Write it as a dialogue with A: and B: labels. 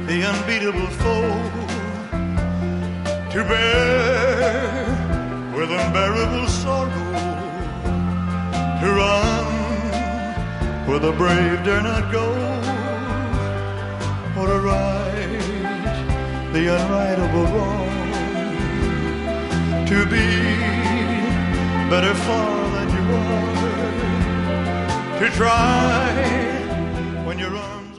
A: the unbeatable foe, to bear with unbearable sorrow, to run where the brave dare not go, or to right the unrightable wrong, to be better far than you are, to try when your arms